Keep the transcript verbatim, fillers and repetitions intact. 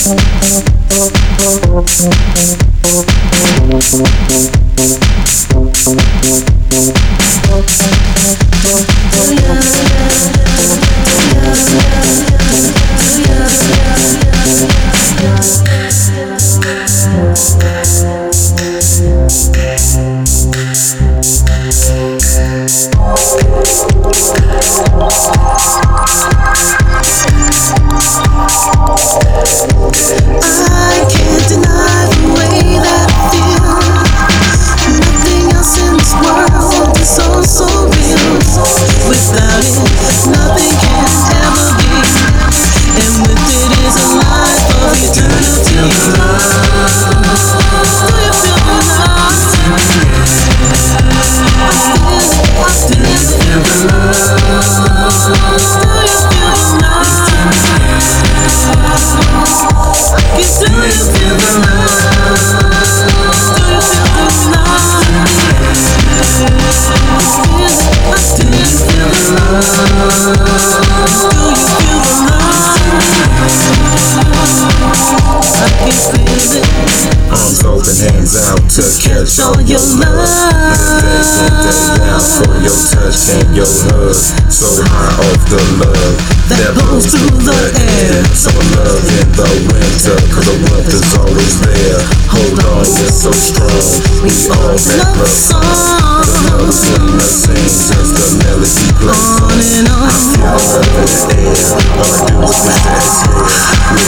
Arms open, hands out to catch all your love. Day in, day out for your touch and your hug. So high off the love that blows through the air. Summer love in the winter, cause the warmth is always there. Hold on, we're so strong, we all that love song. The love between us sings as the melody plays on. I feel the love in the air, all I do is wish to exhale.